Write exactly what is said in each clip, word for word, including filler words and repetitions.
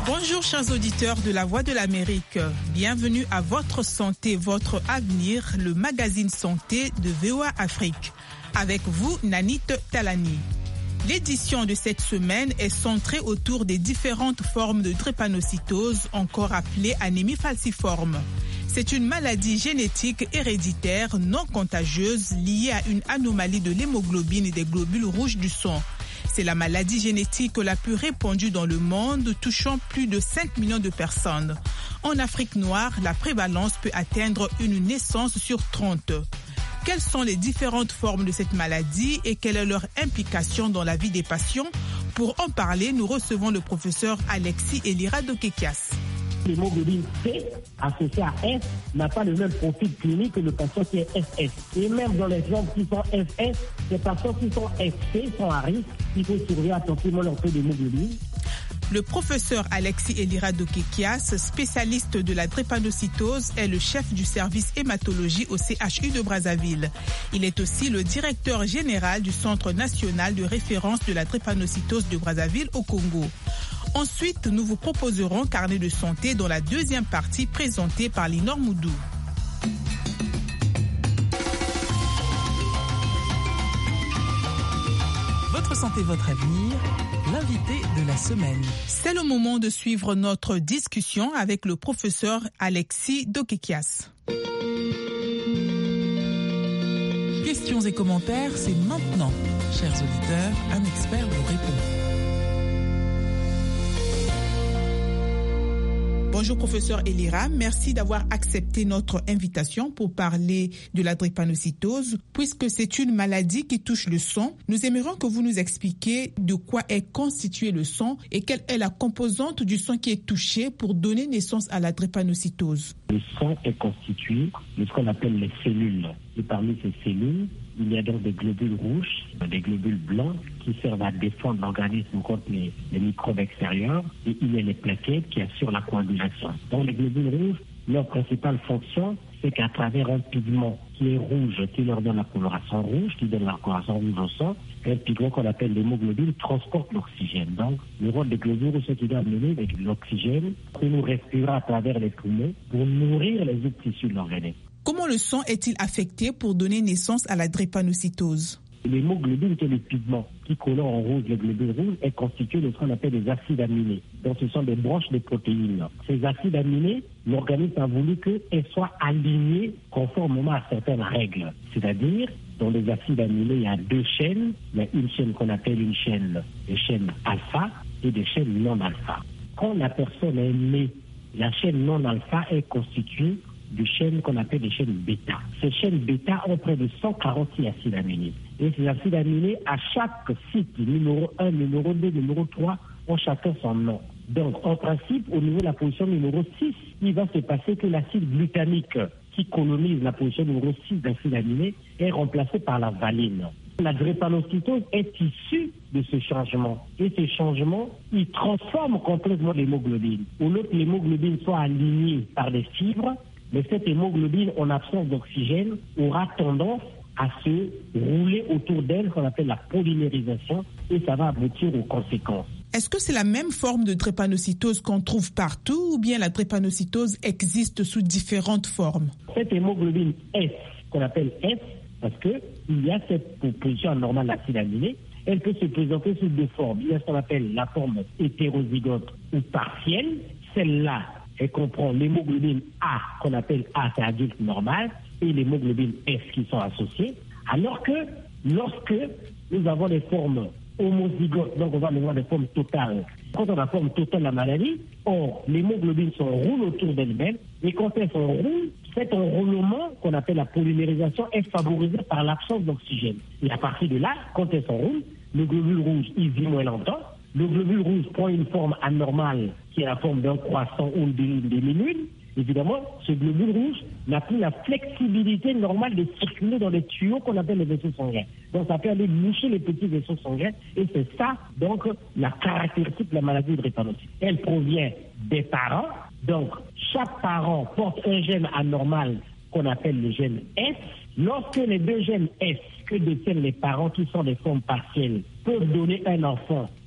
Bonjour chers auditeurs de La Voix de l'Amérique. Bienvenue à Votre Santé, Votre Avenir, le magazine santé de V O A Afrique. Avec vous, Nanit Talani. L'édition de cette semaine est centrée autour des différentes formes de drépanocytose, encore appelée anémie falciforme. C'est une maladie génétique héréditaire non contagieuse liée à une anomalie de l'hémoglobine et des globules rouges du sang. C'est la maladie génétique la plus répandue dans le monde, touchant plus de cinq millions de personnes. En Afrique noire, la prévalence peut atteindre une naissance sur trente. Quelles sont les différentes formes de cette maladie et quelle est leur implication dans la vie des patients? Pour en parler, nous recevons le professeur Alexis Elira Dokekias. L'hémoglobine C associée à S n'a pas le même profil clinique que le patient qui est S S. Et même dans les gens qui sont S S, les patients qui sont S P sont à risque. Il faut surveiller attentivement leur taux d'hémoglobine. Le professeur Alexis Elira Dokekias, spécialiste de la drépanocytose, est le chef du service hématologie au C H U de Brazzaville. Il est aussi le directeur général du Centre national de référence de la drépanocytose de Brazzaville au Congo. Ensuite, nous vous proposerons Carnet de santé dans la deuxième partie présentée par Linor Moudou. Votre santé, votre avenir, l'invité de la semaine. C'est le moment de suivre notre discussion avec le professeur Alexis Dokekias. Questions et commentaires, c'est maintenant. Chers auditeurs, un expert vous répond. Bonjour professeur Elira, merci d'avoir accepté notre invitation pour parler de la drépanocytose. Puisque c'est une maladie qui touche le sang, nous aimerions que vous nous expliquiez de quoi est constitué le sang et quelle est la composante du sang qui est touchée pour donner naissance à la drépanocytose. Le sang est constitué de ce qu'on appelle les cellules. Et parmi ces cellules, il y a donc des globules rouges, des globules blancs qui servent à défendre l'organisme contre les, les microbes extérieurs. Et il y a les plaquettes qui assurent la coagulation. Donc les globules rouges, leur principale fonction, c'est qu'à travers un pigment qui est rouge, qui leur donne la coloration rouge, qui donne la coloration rouge au sang, un pigment qu'on appelle l'hémoglobine transporte l'oxygène. Donc le rôle des globules rouges, c'est qu'il doit amener l'oxygène que nous respirons à travers les poumons pour nourrir les autres tissus de l'organisme. Comment le sang est-il affecté pour donner naissance à la drépanocytose? L'hémoglobine, qui est le pigment qui colore en rouge les globules rouges, est constitué de ce qu'on appelle des acides aminés. Donc ce sont des branches de protéines. Ces acides aminés, l'organisme a voulu qu'elles soient alignées conformément à certaines règles. C'est-à-dire, dans les acides aminés, il y a deux chaînes. Il y a une chaîne qu'on appelle une chaîne, des chaînes alpha et des chaînes non alpha. Quand la personne est née, la chaîne non alpha est constituée de chaînes qu'on appelle des chaînes bêta. Ces chaînes bêta ont près de cent quarante-six acides aminés. Et ces acides aminés, à chaque site, numéro un, numéro deux, numéro trois, ont chacun son nom. Donc, en principe, au niveau de la position numéro six, il va se passer que l'acide glutamique qui colonise la position numéro six d'acide aminé est remplacé par la valine. La drépanocytose est issue de ce changement. Et ce changement, il transforme complètement l'hémoglobine. Au lieu que l'hémoglobine soit alignée par des fibres, mais cette hémoglobine, en absence d'oxygène, aura tendance à se rouler autour d'elle, qu'on appelle la polymérisation, et ça va aboutir aux conséquences. Est-ce que c'est la même forme de drépanocytose qu'on trouve partout ou bien la drépanocytose existe sous différentes formes? Cette hémoglobine S, qu'on appelle S, parce qu'il y a cette position anormale d'acide aminé, elle peut se présenter sous deux formes. Il y a ce qu'on appelle la forme hétérozygote ou partielle. Celle-là, elle comprend l'hémoglobine A, qu'on appelle A, c'est adulte normal, et l'hémoglobine S qui sont associées. Alors que lorsque nous avons des formes homozygotes, donc on va avoir des formes totales. Quand on a la forme totale de la maladie, or, l'hémoglobine s'enroule autour d'elle-même, et quand elle s'enroule, cet enroulement, qu'on appelle la polymérisation, est favorisé par l'absence d'oxygène. Et à partir de là, quand elle s'enroule, le globule rouge, il vit moins longtemps. Le globule rouge prend une forme anormale qui est la forme d'un croissant ou d'une demi-lune. Évidemment, ce globule rouge n'a plus la flexibilité normale de circuler dans les tuyaux qu'on appelle les vaisseaux sanguins. Donc ça peut aller boucher les petits vaisseaux sanguins et c'est ça, donc, la caractéristique de la maladie de drépanocytose. Elle provient des parents. Donc, chaque parent porte un gène anormal qu'on appelle le gène S. Lorsque les deux gènes S que détiennent les parents, qui sont des formes partielles, peuvent donner un enfant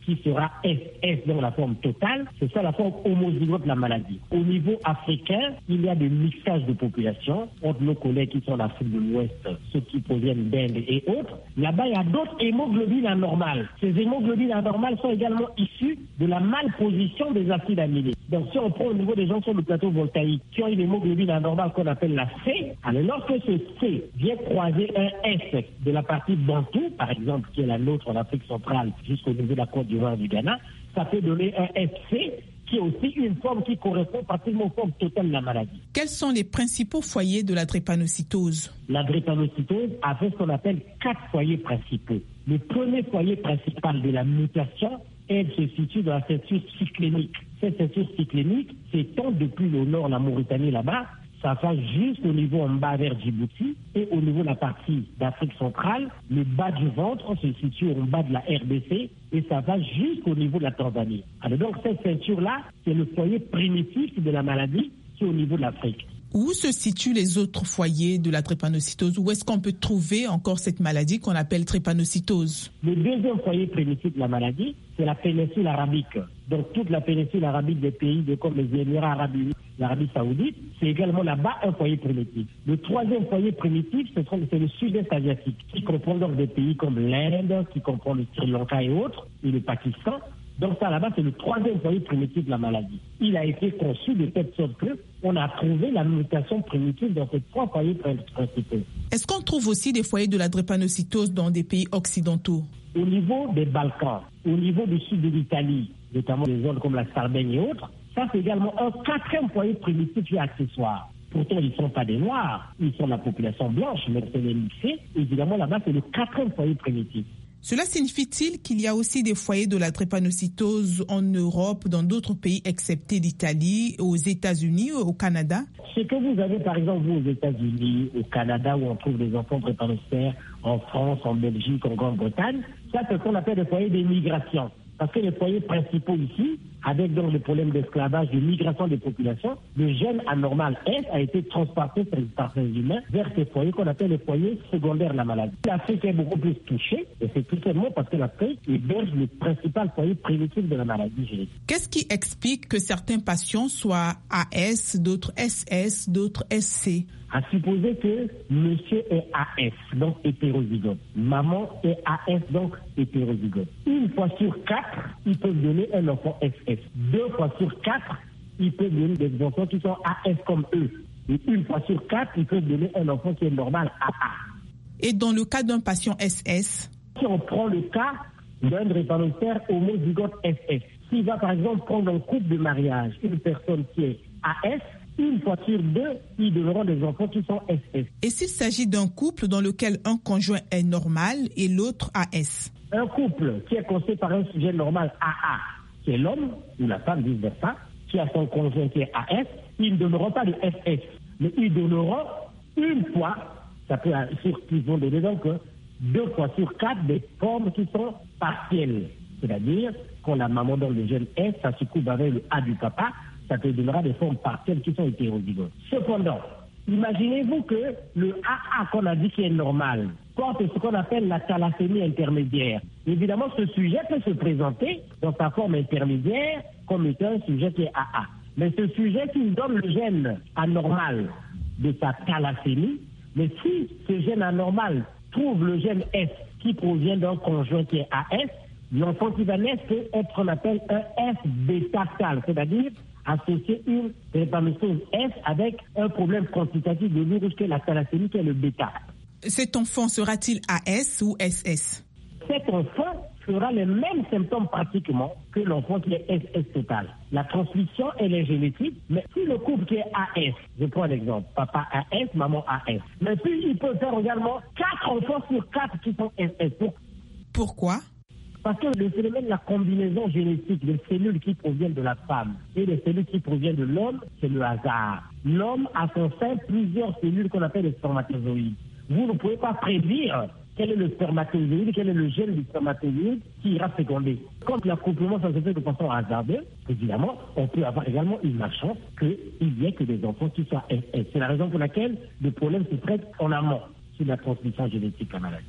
qui sera S S dans la forme totale, c'est ça la forme homozygote de la maladie. Au niveau africain, il y a des mixages de population entre nos collègues qui sont en Afrique de l'Ouest, ceux qui proviennent d'Inde et autres. Là-bas, il y a d'autres hémoglobines anormales. Ces hémoglobines anormales sont également issues de la malposition des acides aminés. Donc, si on prend au niveau des gens sur le plateau voltaïque qui ont une hémoglobine anormale qu'on appelle la C, alors lorsque ce C vient croiser un S de la partie bantou, par exemple, qui est la nôtre en Afrique centrale jusqu'au niveau de la Côte d'Ivoire du Ghana, ça peut donner un S C qui est aussi une forme qui correspond pratiquement aux formes totales de la maladie. Quels sont les principaux foyers de la drépanocytose? La drépanocytose a fait ce qu'on appelle quatre foyers principaux. Le premier foyer principal de la mutation, elle se situe dans la ceinture cyclénique. Cette ceinture cyclénique s'étend depuis le nord, la Mauritanie là-bas, ça va jusqu'au niveau en bas vers Djibouti et au niveau de la partie d'Afrique centrale, le bas du ventre se situe en bas de la R D C et ça va jusqu'au niveau de la Tanzanie. Alors donc cette ceinture-là, c'est le foyer primitif de la maladie qui est au niveau de l'Afrique. Où se situent les autres foyers de la drépanocytose? Où est-ce qu'on peut trouver encore cette maladie qu'on appelle drépanocytose? Le deuxième foyer primitif de la maladie, c'est la péninsule arabique. Donc toute la péninsule arabique des pays de, comme les Émirats arabes unis, l'Arabie saoudite, c'est également là-bas un foyer primitif. Le troisième foyer primitif, c'est le sud-est asiatique, qui comprend donc des pays comme l'Inde, qui comprend le Sri Lanka et autres, et le Pakistan. Donc ça là-bas, c'est le troisième foyer primitif de la maladie. Il a été conçu de telle sorte qu'on a trouvé la mutation primitive dans ces trois foyers principaux. Est-ce qu'on trouve aussi des foyers de la drépanocytose dans des pays occidentaux? Au niveau des Balkans, au niveau du sud de l'Italie, notamment des zones comme la Sardaigne et autres, ça c'est également un quatrième foyer primitif et accessoire. Pourtant, ils ne sont pas des Noirs, ils sont la population blanche, mais c'est les mixés. Évidemment, là-bas, c'est le quatrième foyer primitif. Cela signifie-t-il qu'il y a aussi des foyers de la drépanocytose en Europe, dans d'autres pays excepté l'Italie, aux États-Unis, au Canada? Ce que vous avez par exemple vous aux États-Unis, au Canada, où on trouve des enfants drépanocytaires, en France, en Belgique, en Grande-Bretagne, ça c'est ce qu'on appelle des foyers d'émigration. Parce que les foyers principaux ici, avec donc le problème d'esclavage, de migration des populations, le gène anormal S a été transporté par ces humains vers ces foyers qu'on appelle les foyers secondaires de la maladie. L'Afrique est beaucoup plus touchée, et c'est tout simplement parce que l'Afrique héberge le principal foyer primitif de la maladie génétique. Qu'est-ce qui explique que certains patients soient A S, d'autres S S, d'autres S C? À supposer que monsieur est A S, donc hétérozygote. Maman est A S, donc hétérozygote. Une fois sur quatre, ils peuvent donner un enfant S S. Deux fois sur quatre, ils peuvent donner des enfants qui sont A S comme eux. Et une fois sur quatre, ils peuvent donner un enfant qui est normal A A. Et dans le cas d'un patient S S? Si on prend le cas d'un drépanocytaire homozygote S S, s'il va par exemple prendre un couple de mariage, une personne qui est A S, une fois sur deux, ils donneront des enfants qui sont S S. Et s'il s'agit d'un couple dans lequel un conjoint est normal et l'autre A S? Un couple qui est constitué par un sujet normal A A, qui est l'homme ou la femme, vice-versa, qui a son conjoint qui est A S, ils ne donneront pas de S S, mais ils donneront une fois, ça peut sur qu'ils vont donner donc deux fois sur quatre des formes qui sont partielles. C'est-à-dire quand la maman donne le gène S, ça se coupe avec le A du papa, ça te donnera des formes partielles qui sont hétérozygotes. Cependant, imaginez-vous que le A A qu'on a dit qui est normal porte ce qu'on appelle la thalassémie intermédiaire. Évidemment, ce sujet peut se présenter dans sa forme intermédiaire comme étant un sujet qui est A A. Mais ce sujet qui donne le gène anormal de sa thalassémie, mais si ce gène anormal trouve le gène S qui provient d'un conjoint qui est A S, l'enfant qui va naître peut être ce qu'on appelle un S bêta-tal, c'est-à-dire associer une drépanocytose S avec un problème quantitatif de virus qui est la thalassémie, qui est le bêta. Cet enfant sera-t-il A S ou S S? Cet enfant fera les mêmes symptômes pratiquement que l'enfant qui est S S total. La transmission, elle est génétique, mais si le couple qui est A S, je prends un exemple, papa A S, maman A S, mais puis il peut faire également quatre enfants sur quatre qui sont S S. Pourquoi? Parce que le phénomène de la combinaison génétique des cellules qui proviennent de la femme et des cellules qui proviennent de l'homme, c'est le hasard. L'homme a son sein plusieurs cellules qu'on appelle les spermatozoïdes. Vous ne pouvez pas prédire quel est le spermatozoïde, quel est le gène du spermatozoïde qui ira féconder. Quand l'accouplement ça se fait de façon hasardeuse, évidemment, on peut avoir également une malchance qu'il n'y ait que des enfants qui soient S S. C'est la raison pour laquelle le problème se traite en amont sur la transmission génétique de la maladie.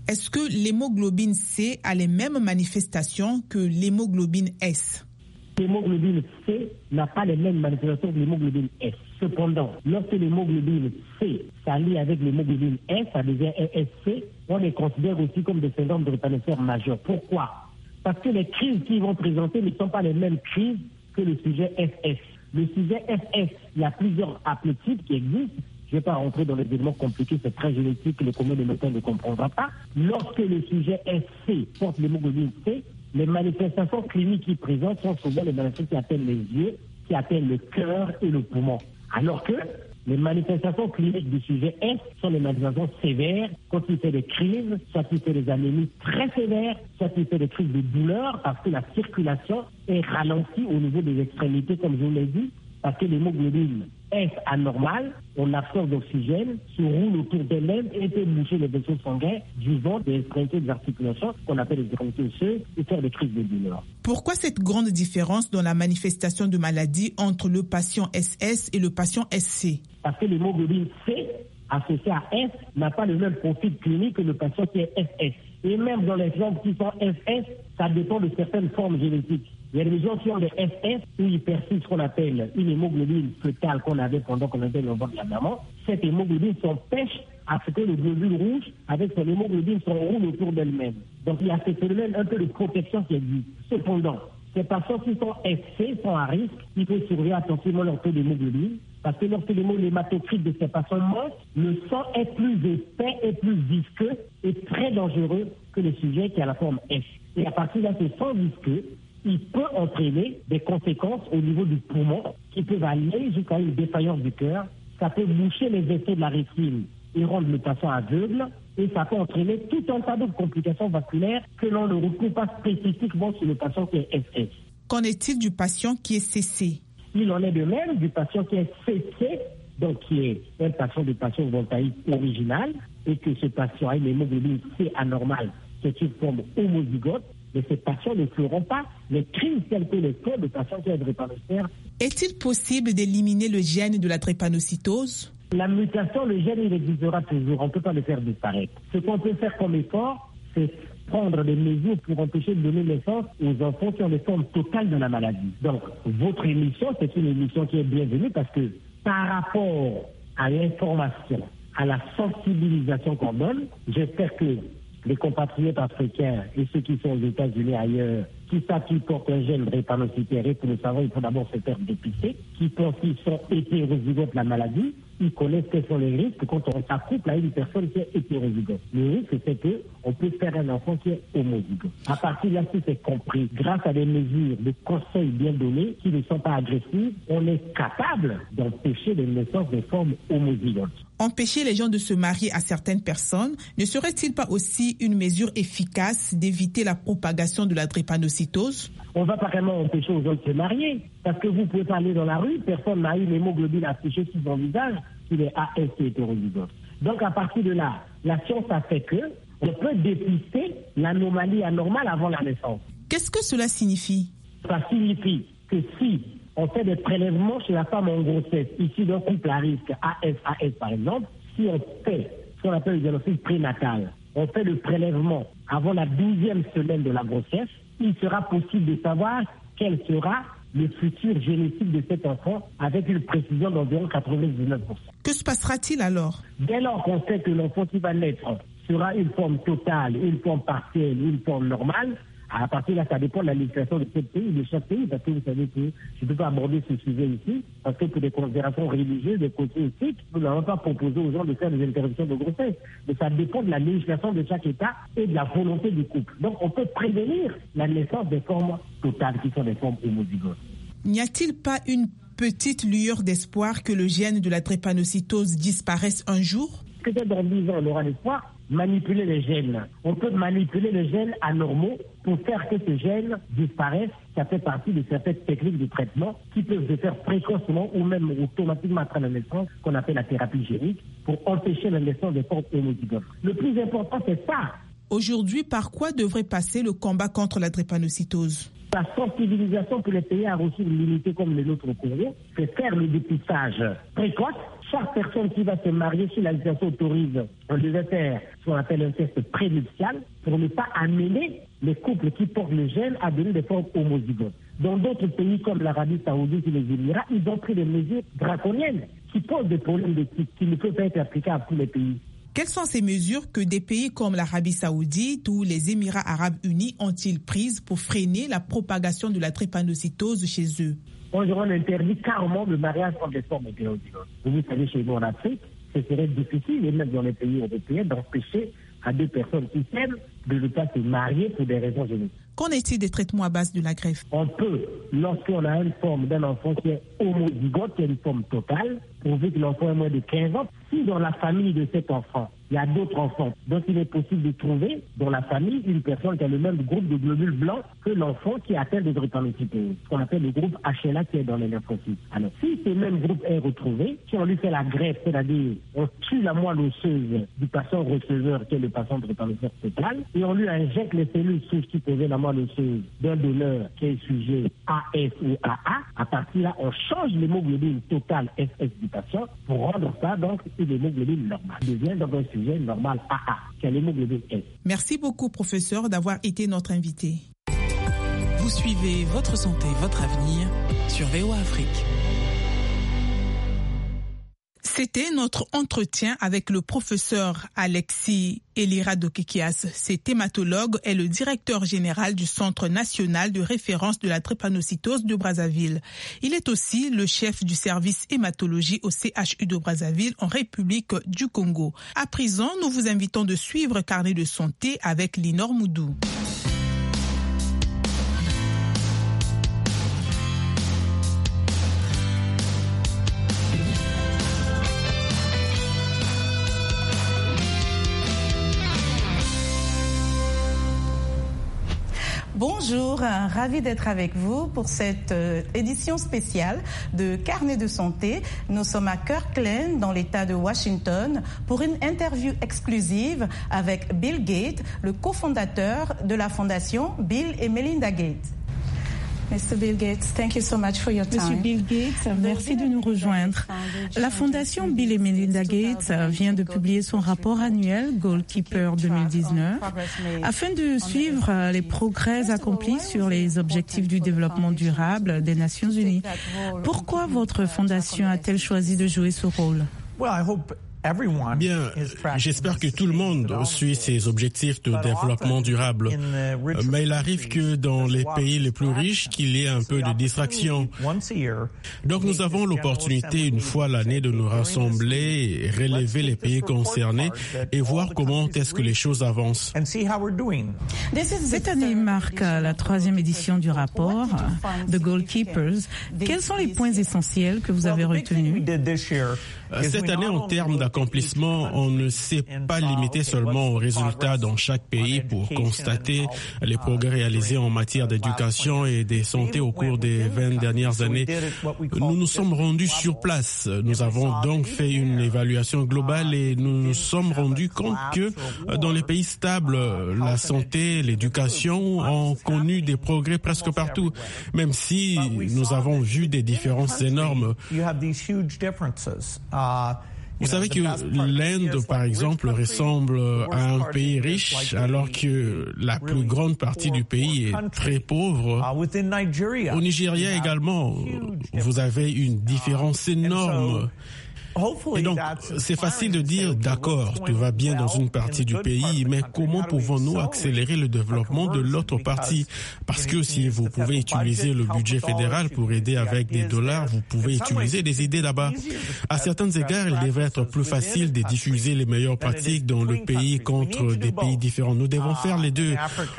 Est-ce que l'hémoglobine C a les mêmes manifestations que l'hémoglobine S? L'hémoglobine C n'a pas les mêmes manifestations que l'hémoglobine S. Cependant, lorsque l'hémoglobine C s'allie avec l'hémoglobine S, ça devient E S C, on les considère aussi comme des syndromes de drépanocytaire majeur. Pourquoi? Parce que les crises qu'ils vont présenter ne sont pas les mêmes crises que le sujet S S. Le sujet S S, il y a plusieurs haplotypes qui existent. Je ne vais pas rentrer dans les éléments compliqués, c'est très génétique, le commun des médecins ne comprendra pas. Lorsque le sujet S C porte l'hémoglobine C, les manifestations cliniques qui présentent sont souvent les manifestations qui atteignent les yeux, qui atteignent le cœur et le poumon. Alors que les manifestations cliniques du sujet S sont les manifestations sévères, quand il fait des crises, soit il fait des anémies très sévères, soit il fait des crises de douleur parce que la circulation est ralentie au niveau des extrémités, comme je vous l'ai dit, parce que l'hémoglobine S anormale, on absorbe d'oxygène, se roule autour des lèvres et peut boucher les vaisseaux sanguins du ventre, des extrémités des articulations, qu'on appelle les extrémités osseuses, et faire des crises de douleur. Pourquoi cette grande différence dans la manifestation de maladie entre le patient S S et le patient S C? Parce que l'hémoglobine C, associée à S, n'a pas le même profil clinique que le patient qui est S S. Et même dans les gens qui sont S S, ça dépend de certaines formes génétiques. Il y a des gens qui ont des S S où il persiste ce qu'on appelle une hémoglobine fœtale qu'on avait pendant qu'on était dans le ventre de la maman. Cette hémoglobine s'empêche à ce que le globule rouge, avec son hémoglobine, s'enroule autour d'elle-même. Donc il y a ce phénomène un peu de protection qui existe. Cependant, ces patients qui sont S C sont à risque. Il faut surveiller attentivement leur taux d'hémoglobine. Parce que lorsque l'hématocrite de ces patients monte, le sang est plus épais et plus visqueux et très dangereux que le sujet qui a la forme S. Et à partir de ce sang visqueux, il peut entraîner des conséquences au niveau du poumon qui peuvent aller jusqu'à une défaillance du cœur. Ça peut boucher les vaisseaux de la rétine et rendre le patient aveugle. Et ça peut entraîner tout un tas de complications vasculaires que l'on ne retrouve pas spécifiquement sur le patient qui est S S. Qu'en est-il du patient qui est C C? Il en est de même du patient qui est C C, donc qui est un patient de patient voltaïque original, et que ce patient a une hémoglobine C anormale, c'est une forme homozygote. Mais ces patients ne feront pas les crises telles que les cas de patients qui ont des drépanocytaires. Est-il possible d'éliminer le gène de la drépanocytose? La mutation, le gène, il existera toujours. On ne peut pas le faire disparaître. Ce qu'on peut faire comme effort, c'est prendre des mesures pour empêcher de donner naissance aux enfants qui ont des formes totales de la maladie. Donc, votre émission, c'est une émission qui est bienvenue parce que par rapport à l'information, à la sensibilisation qu'on donne, j'espère que les compatriotes africains et ceux qui sont aux États-Unis ailleurs, qui savent qu'ils portent un gène drépanocytaire, et pour le savoir, il faut d'abord se faire dépister, qui pensent qu'ils sont hétérozygotes de la maladie, ils connaissent quels sont les risques quand on s'accouple à une personne qui est hétérozygote. Le risque, c'est qu'on peut faire un enfant qui est homozygote. À partir de là, si c'est compris, grâce à des mesures, des conseils bien donnés, qui ne sont pas agressifs, on est capable d'empêcher les naissances des formes homozygotes. Empêcher les gens de se marier à certaines personnes, ne serait-il pas aussi une mesure efficace d'éviter la propagation de la drépanocytose? On va pas vraiment empêcher aux gens de se marier. Parce que vous pouvez pas aller dans la rue, personne n'a une hémoglobine affichée sur son visage, qu'il est A S hétérozygote. Donc à partir de là, la science a fait que on peut dépister l'anomalie anormale avant la naissance. Qu'est-ce que cela signifie? Ça signifie que si on fait des prélèvements chez la femme en grossesse, ici d'un couple à risque A S A S par exemple, si on fait ce qu'on appelle le diagnostic prénatal, on fait le prélèvement avant la douzième semaine de la grossesse, il sera possible de savoir quel sera le futur génétique de cet enfant avec une précision d'environ quatre-vingt-dix-neuf pour cent. Que se passera-t-il alors? Dès lors qu'on sait que l'enfant qui va naître sera une forme totale, une forme partielle, une forme normale, à partir de là, ça dépend de la législation de chaque pays, de chaque pays, parce que vous savez que je ne peux pas aborder ce sujet ici, parce que pour des considérations religieuses, des côtés éthiques, nous n'avons pas proposé aux gens de faire des interruptions de grossesse. Mais ça dépend de la législation de chaque État et de la volonté du couple. Donc, on peut prévenir la naissance des formes totales, qui sont des formes homozygotes. N'y a-t-il pas une petite lueur d'espoir que le gène de la drépanocytose disparaisse un jour? Peut-être dans dix ans, on aura l'espoir. Manipuler les gènes. On peut manipuler les gènes anormaux pour faire que ces gènes disparaissent. Ça fait partie de certaines techniques de traitement qui peuvent se faire précocement ou même automatiquement après la naissance, qu'on appelle la thérapie génique, pour empêcher la naissance des formes homozygotes. Le plus important, c'est ça. Aujourd'hui, par quoi devrait passer le combat contre la drépanocytose? La sensibilisation que les pays a reçu une limité comme les nôtres au Congo, c'est faire le dépistage précoce chaque personne qui va se marier, si la législation autorise, on devait faire ce qu'on appelle un test prénuptial pour ne pas amener les couples qui portent le gène à devenir des formes homozygotes. Dans d'autres pays comme l'Arabie Saoudite et les Émirats, ils ont pris des mesures draconiennes qui posent des problèmes d'éthique qui ne peuvent pas être appliquées à tous les pays. Quelles sont ces mesures que des pays comme l'Arabie Saoudite ou les Émirats Arabes Unis ont-ils prises pour freiner la propagation de la drépanocytose chez eux? On interdit carrément le mariage entre les formes hétérozygotes. Vous savez, chez nous en Afrique, ce serait difficile, et même dans les pays européens, d'empêcher à deux personnes qui s'aiment de ne pas se marier pour des raisons génétiques. Qu'en est-il des traitements à base de la greffe? On peut, lorsqu'on a une forme d'un enfant qui est homozygote, qui est une forme totale, prouver que l'enfant est moins de quinze ans, si dans la famille de cet enfant, il y a d'autres enfants, donc il est possible de trouver dans la famille une personne qui a le même groupe de globules blancs que l'enfant qui est atteint de drépanocytose, ce qu'on appelle le groupe H L A qui est dans les lymphocytes. Alors, si ce même groupe est retrouvé, si on lui fait la greffe, c'est-à-dire on tue la moelle osseuse du patient receveur qui est le patient drépanocytose total, et on lui injecte les cellules souches qui posaient la moelle osseuse d'un donneur qui est sujet A F ou A A, à partir de là, on change l'hémoglobine totale F S du patient pour rendre ça donc une hémoglobine normale. Il devient donc un sujet normal A A, qui est l'hémoglobine S. Merci beaucoup, professeur, d'avoir été notre invité. Vous suivez Votre Santé, Votre Avenir sur V O A Afrique. C'était notre entretien avec le professeur Alexis Eliradokekias. C'est hématologue et le directeur général du Centre national de référence de la drépanocytose de Brazzaville. Il est aussi le chef du service hématologie au C H U de Brazzaville en République du Congo. À présent, nous vous invitons de suivre Carnet de santé avec Linor Moudou. Bonjour, ravi d'être avec vous pour cette euh, édition spéciale de Carnet de santé. Nous sommes à Kirkland, dans l'État de Washington, pour une interview exclusive avec Bill Gates, le cofondateur de la fondation Bill et Melinda Gates. Mister Bill Gates, thank you so much for your time. Monsieur Bill Gates, merci de nous rejoindre. La fondation Bill et Melinda Gates vient de publier son rapport annuel Goalkeeper deux mille dix-neuf afin de suivre les progrès accomplis sur les objectifs du développement durable des Nations Unies. Pourquoi votre fondation a-t-elle choisi de jouer ce rôle? Bien, j'espère que tout le monde suit ces objectifs de développement durable. Mais il arrive que dans les pays les plus riches, qu'il y ait un peu de distraction. Donc nous avons l'opportunité une fois l'année de nous rassembler, relever les pays concernés et voir comment est-ce que les choses avancent. Cette année marque la troisième édition du rapport The Goalkeepers. Quels sont les points essentiels que vous avez retenus? Cette année, en termes d'accomplissement, on ne s'est pas limité seulement aux résultats dans chaque pays pour constater les progrès réalisés en matière d'éducation et de santé au cours des vingt dernières années. Nous nous sommes rendus sur place. Nous avons donc fait une évaluation globale et nous nous sommes rendus compte que dans les pays stables, la santé, l'éducation ont connu des progrès presque partout, même si nous avons vu des différences énormes. Vous savez que l'Inde, par exemple, ressemble à un pays riche, alors que la plus grande partie du pays est très pauvre. Au Nigeria également, vous avez une différence énorme. Et donc, c'est facile de dire, d'accord, tout va bien dans une partie du pays, mais comment pouvons-nous accélérer le développement de l'autre partie? Parce que si vous pouvez utiliser le budget fédéral pour aider avec des dollars, vous pouvez utiliser des idées là-bas. À certains égards, il devrait être plus facile de diffuser les meilleures pratiques dans le pays contre des pays différents. Nous devons faire les deux.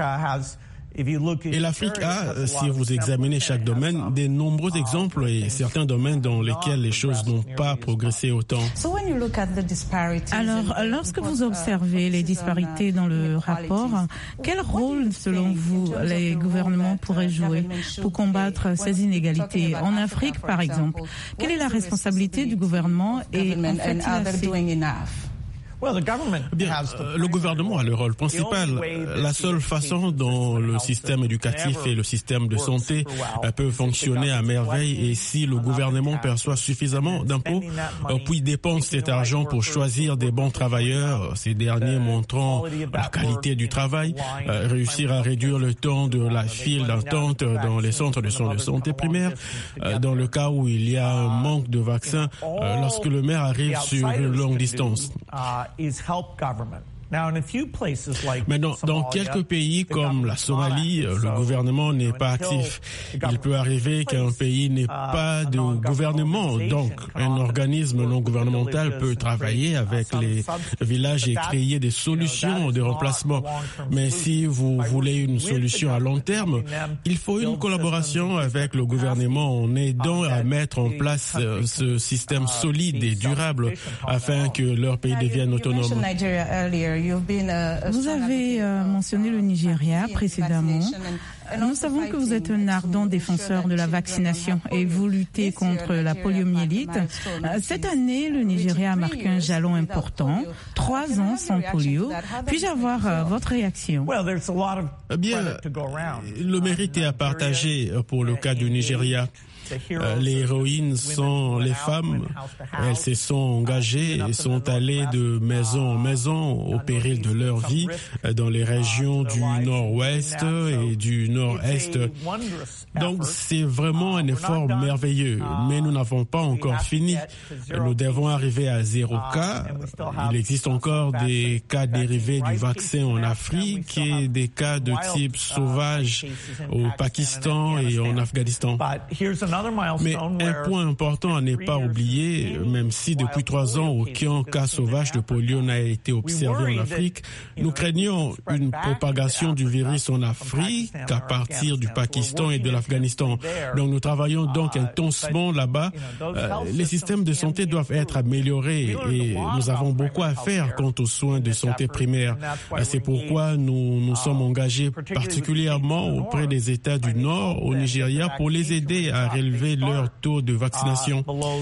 Et l'Afrique a, si vous examinez chaque domaine, de nombreux exemples et certains domaines dans lesquels les choses n'ont pas progressé autant. Alors, lorsque vous observez les disparités dans le rapport, quel rôle, selon vous, les gouvernements pourraient jouer pour combattre ces inégalités? En Afrique, par exemple, quelle est la responsabilité du gouvernement et en fait-il assez? Bien, le gouvernement a le rôle principal. La seule façon dont le système éducatif et le système de santé peuvent fonctionner à merveille est si le gouvernement perçoit suffisamment d'impôts puis dépense cet argent pour choisir des bons travailleurs, ces derniers montrant la qualité du travail, réussir à réduire le temps de la file d'attente dans les centres de soins de santé primaire, dans le cas où il y a un manque de vaccins lorsque le maire arrive sur une longue distance. Maintenant, dans quelques pays comme la Somalie, le gouvernement n'est pas actif. Il peut arriver qu'un pays n'ait pas de gouvernement, donc un organisme non gouvernemental peut travailler avec les villages et créer des solutions de remplacement. Mais si vous voulez une solution à long terme, il faut une collaboration avec le gouvernement en aidant à mettre en place ce système solide et durable afin que leur pays devienne autonome. Vous avez euh, mentionné le Nigeria précédemment. Nous savons que vous êtes un ardent défenseur de la vaccination et vous luttez contre la poliomyélite. Cette année, le Nigeria a marqué un jalon important. Trois ans sans polio. Puis-je avoir euh, votre réaction? Bien, le mérite est à partager pour le cas du Nigeria. Euh, les héroïnes sont les femmes. Elles se sont engagées et sont allées de maison en maison au péril de leur vie dans les régions du nord-ouest et du nord-est. Donc c'est vraiment un effort merveilleux, mais nous n'avons pas encore fini. Nous devons arriver à zéro cas. Il existe encore des cas dérivés du vaccin en Afrique et des cas de type sauvage au Pakistan et en Afghanistan. Mais un point important à ne pas oublier, même si depuis trois ans aucun cas sauvage de polio n'a été observé en Afrique, nous craignons une propagation du virus en Afrique à partir du Pakistan et de l'Afghanistan. Donc nous travaillons donc intensement là-bas. Euh, les systèmes de santé doivent être améliorés et nous avons beaucoup à faire quant aux soins de santé primaire. C'est pourquoi nous nous sommes engagés particulièrement auprès des États du Nord au Nigeria pour les aider à réaliser leur taux de vaccination.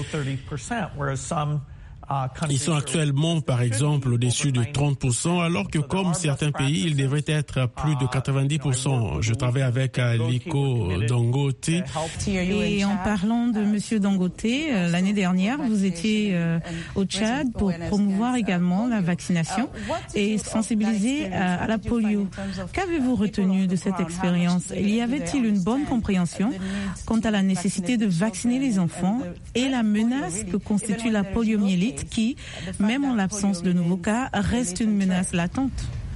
Ils sont actuellement, par exemple, au-dessus de trente pour cent, alors que comme certains pays, ils devraient être à plus de quatre-vingt-dix pour cent. Je travaille avec Aliko Dangote. Et en parlant de Monsieur Dangote, l'année dernière, vous étiez euh, au Tchad pour promouvoir également la vaccination et sensibiliser à, à la polio. Qu'avez-vous retenu de cette expérience? Y avait-il une bonne compréhension quant à la nécessité de vacciner les enfants et la menace que constitue la poliomyélite, qui, même en l'absence de nouveaux cas, reste une menace latente?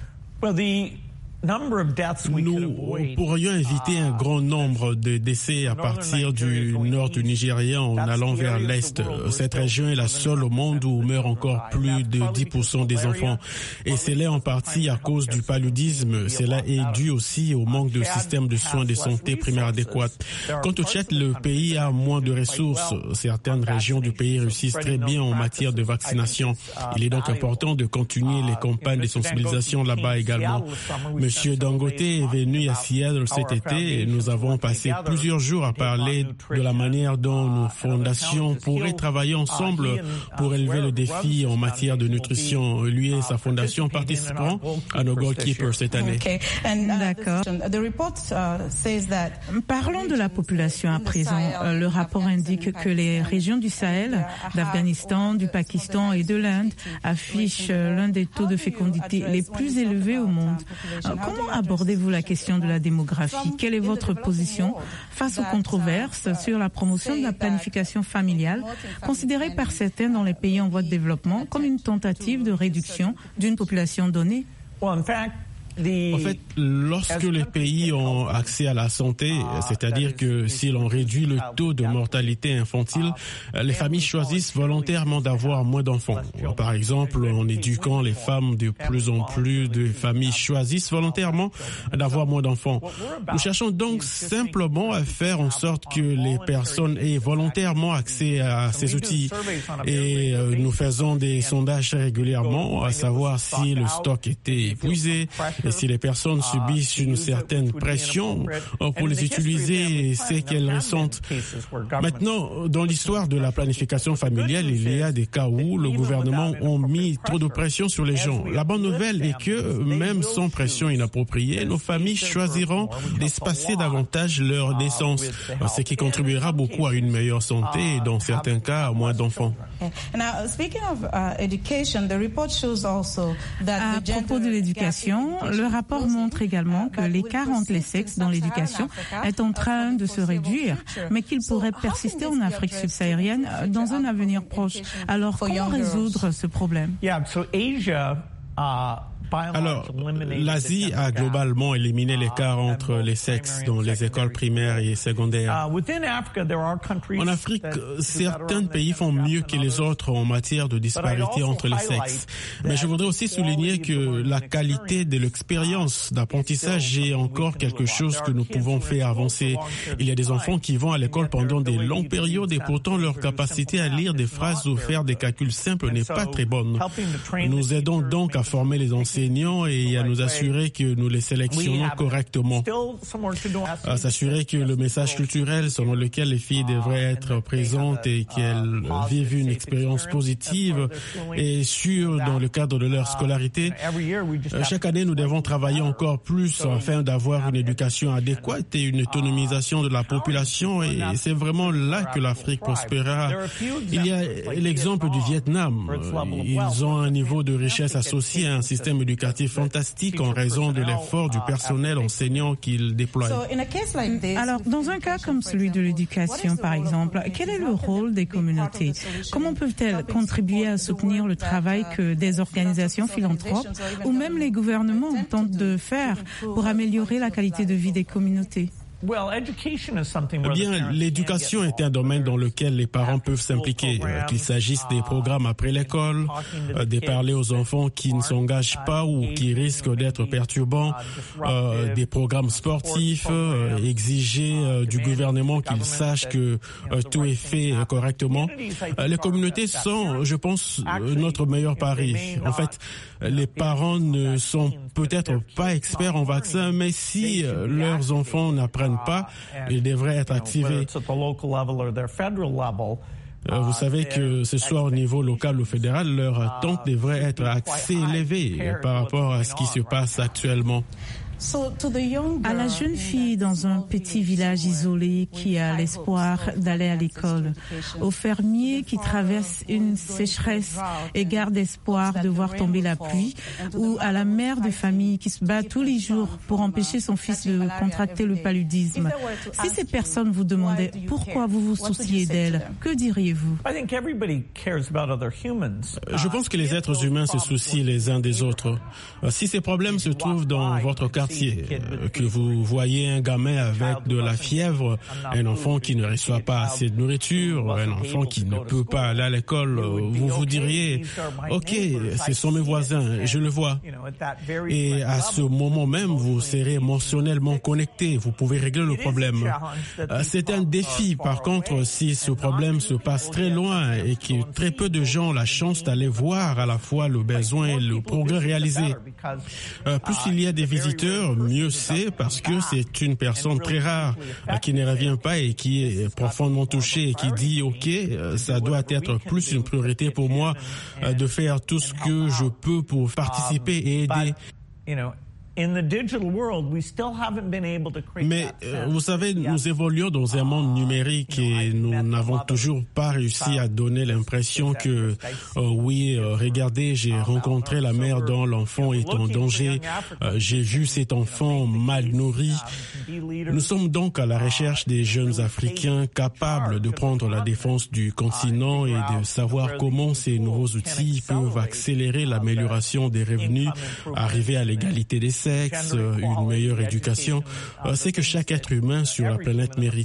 Nous pourrions éviter un grand nombre de décès à partir du nord du Nigeria en allant vers l'est. Cette région est la seule au monde où meurent encore plus de dix pour cent des enfants. Et c'est là en partie à cause du paludisme. Cela est dû aussi au manque de système de soins de santé primaire adéquat. Quant au Tchad, le pays a moins de ressources. Certaines régions du pays réussissent très bien en matière de vaccination. Il est donc important de continuer les campagnes de sensibilisation là-bas également. Monsieur Dangote est venu à Seattle cet été et nous avons passé plusieurs jours à parler de la manière dont nos fondations pourraient travailler ensemble pour élever le défi en matière de nutrition. Lui et sa fondation participeront à nos Goalkeepers cette année. Okay. D'accord. Parlons de la population à présent. Le rapport indique que les régions du Sahel, d'Afghanistan, du Pakistan et de l'Inde affichent l'un des taux de fécondité les plus élevés au monde. Comment abordez-vous la question de la démographie? Quelle est votre position face aux controverses sur la promotion de la planification familiale, considérée par certains dans les pays en voie de développement comme une tentative de réduction d'une population donnée? En fait, lorsque les pays ont accès à la santé, c'est-à-dire que si l'on réduit le taux de mortalité infantile, les familles choisissent volontairement d'avoir moins d'enfants. Par exemple, en éduquant les femmes, de plus en plus de familles choisissent volontairement d'avoir moins d'enfants. Nous cherchons donc simplement à faire en sorte que les personnes aient volontairement accès à ces outils. Et nous faisons des sondages régulièrement, à savoir si le stock était épuisé, Et si les personnes subissent une certaine pression pour les utiliser, c'est qu'elles ressentent. Maintenant, dans l'histoire de la planification familiale, il y a des cas où le gouvernement a mis trop de pression sur les gens. La bonne nouvelle est que, même sans pression inappropriée, nos familles choisiront d'espacer davantage leur naissance, ce qui contribuera beaucoup à une meilleure santé et, dans certains cas, à moins d'enfants. À propos de l'éducation, le rapport montre également que l'écart entre les sexes dans l'éducation est en train de se réduire, mais qu'il pourrait persister en Afrique subsaharienne dans un avenir proche. Alors, comment résoudre ce problème? Alors, l'Asie a globalement éliminé l'écart entre les sexes dans les écoles primaires et secondaires. En Afrique, certains pays font mieux que les autres en matière de disparité entre les sexes. Mais je voudrais aussi souligner que la qualité de l'expérience d'apprentissage est encore quelque chose que nous pouvons faire avancer. Il y a des enfants qui vont à l'école pendant des longues périodes et pourtant leur capacité à lire des phrases ou faire des calculs simples n'est pas très bonne. Nous aidons donc à former les enseignants et à nous assurer que nous les sélectionnons correctement. À s'assurer que le message culturel selon lequel les filles devraient être présentes et qu'elles vivent une expérience positive est sûr dans le cadre de leur scolarité. Chaque année, nous devons travailler encore plus afin d'avoir une éducation adéquate et une autonomisation de la population, et c'est vraiment là que l'Afrique prospérera. Il y a l'exemple du Vietnam. Ils ont un niveau de richesse associé à un système éducatif fantastique en raison de l'effort du personnel enseignant qu'ils déploient. Alors, dans un cas comme celui de l'éducation, par exemple, quel est le rôle des communautés? Comment peuvent-elles contribuer à soutenir le travail que des organisations philanthropes ou même les gouvernements tentent de faire pour améliorer la qualité de vie des communautés? Bien, l'éducation est un domaine dans lequel les parents peuvent s'impliquer, qu'il s'agisse des programmes après l'école, de parler aux enfants qui ne s'engagent pas ou qui risquent d'être perturbants, euh, des programmes sportifs, euh, exiger euh, du gouvernement qu'il sache que euh, tout est fait euh, correctement. Euh, les communautés sont, je pense, notre meilleur pari. En fait, les parents ne sont peut-être pas experts en vaccins, mais si euh, leurs enfants n'apprennent pas, ils devraient être activés. Euh, vous savez que ce soit au niveau local ou fédéral, leur attente devrait être assez élevée par rapport à ce qui se passe actuellement. À la jeune fille dans un petit village isolé qui a l'espoir d'aller à l'école, au fermier qui traverse une sécheresse et garde espoir de voir tomber la pluie, ou à la mère de famille qui se bat tous les jours pour empêcher son fils de contracter le paludisme. Si ces personnes vous demandaient pourquoi vous vous souciez d'elles, que diriez-vous? Je pense que les êtres humains se soucient les uns des autres. Si ces problèmes se trouvent dans votre quartier, que vous voyez un gamin avec de la fièvre, un enfant qui ne reçoit pas assez de nourriture, un enfant qui ne peut pas aller à l'école, vous vous diriez « Ok, ce sont mes voisins, je le vois ». Et à ce moment même, vous serez émotionnellement connecté, vous pouvez régler le problème. C'est un défi, par contre, si ce problème se passe très loin et que très peu de gens ont la chance d'aller voir à la fois le besoin et le progrès réalisé. Plus il y a des visiteurs, mieux c'est, parce que c'est une personne très rare qui ne revient pas et qui est profondément touchée et qui dit « Ok, ça doit être plus une priorité pour moi de faire tout ce que je peux pour participer et aider ». Mais euh, vous savez, nous évoluons dans un monde numérique et nous n'avons toujours pas réussi à donner l'impression que euh, oui, euh, regardez, j'ai rencontré la mère dont l'enfant est en danger, euh, j'ai vu cet enfant mal nourri. Nous sommes donc à la recherche des jeunes Africains capables de prendre la défense du continent et de savoir comment ces nouveaux outils peuvent accélérer l'amélioration des revenus, arriver à l'égalité des sexes, une meilleure éducation, c'est que chaque être humain sur la planète mérite.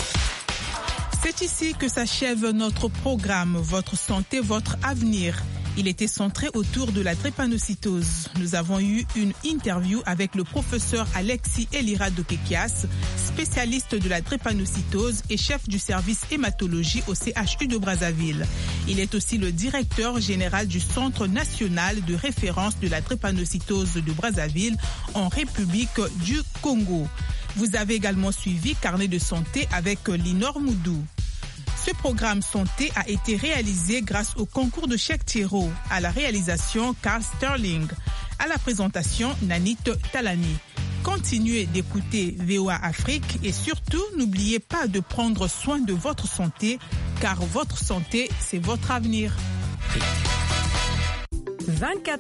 C'est ici que s'achève notre programme Votre santé, votre avenir. Il était centré autour de la drépanocytose. Nous avons eu une interview avec le professeur Alexis Elira Dokekias, spécialiste de la drépanocytose et chef du service hématologie au C H U de Brazzaville. Il est aussi le directeur général du Centre national de référence de la drépanocytose de Brazzaville en République du Congo. Vous avez également suivi Carnet de santé avec Linor Moudou. Ce programme santé a été réalisé grâce au concours de Cheikh Thiro, à la réalisation Carl Sterling, à la présentation Nanit Talani. Continuez d'écouter V O A Afrique et surtout n'oubliez pas de prendre soin de votre santé car votre santé c'est votre avenir. vingt-quatre